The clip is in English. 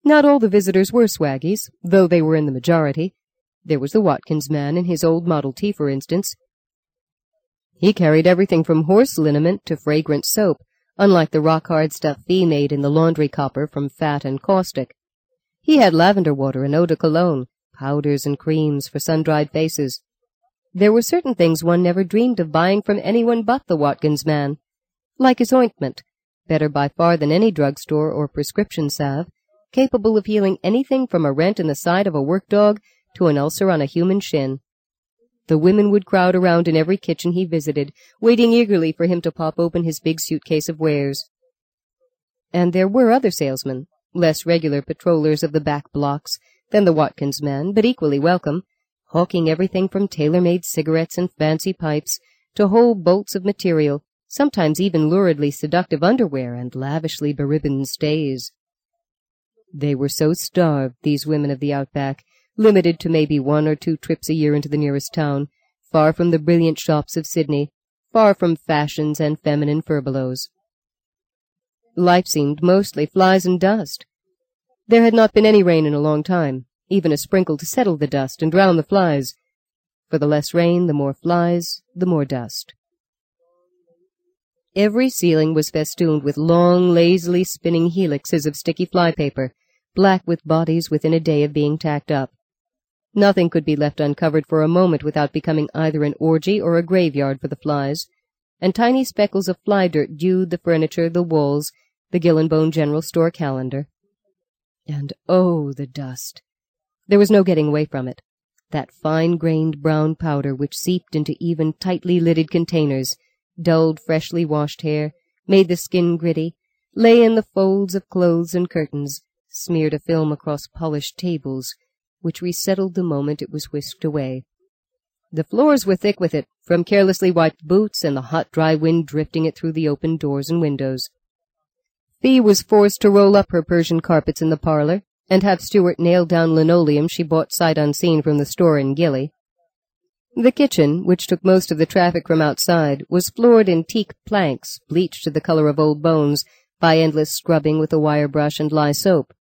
Not all the visitors were swaggies, though they were in the majority. There was the Watkins man in his old Model T, for instance. He carried everything from horse liniment to fragrant soap, unlike the rock-hard stuff Fee made in the laundry copper from fat and caustic. He had lavender water and eau de cologne, powders and creams for sun-dried faces. There were certain things one never dreamed of buying from anyone but the Watkins man, like his ointment, better by far than any drugstore or prescription salve, capable of healing anything from a rent in the side of a work dog to an ulcer on a human shin. The women would crowd around in every kitchen he visited, waiting eagerly for him to pop open his big suitcase of wares. And there were other salesmen, less regular patrollers of the back blocks than the Watkins man, but equally welcome, hawking everything from tailor-made cigarettes and fancy pipes to whole bolts of material, sometimes even luridly seductive underwear and lavishly beribboned stays. They were so starved, these women of the outback, limited to maybe 1 or 2 trips a year into the nearest town, far from the brilliant shops of Sydney, far from fashions and feminine furbelows. Life seemed mostly flies and dust. There had not been any rain in a long time, even a sprinkle to settle the dust and drown the flies. For the less rain, the more flies, the more dust. Every ceiling was festooned with long, lazily spinning helixes of sticky flypaper, black with bodies within a day of being tacked up. Nothing could be left uncovered for a moment without becoming either an orgy or a graveyard for the flies, and tiny speckles of fly dirt dewed the furniture, the walls, the Gill and Bone General Store calendar. And oh, the dust! There was no getting away from it. That fine-grained brown powder which seeped into even tightly lidded containers, dulled freshly washed hair, made the skin gritty, lay in the folds of clothes and curtains, smeared a film across polished tables, which resettled the moment it was whisked away. The floors were thick with it, from carelessly wiped boots and the hot, dry wind drifting it through the open doors and windows. Fee was forced to roll up her Persian carpets in the parlor, and have Stuart nail down linoleum she bought sight unseen from the store in Gilly. The kitchen, which took most of the traffic from outside, was floored in teak planks, bleached to the color of old bones, by endless scrubbing with a wire brush and lye soap.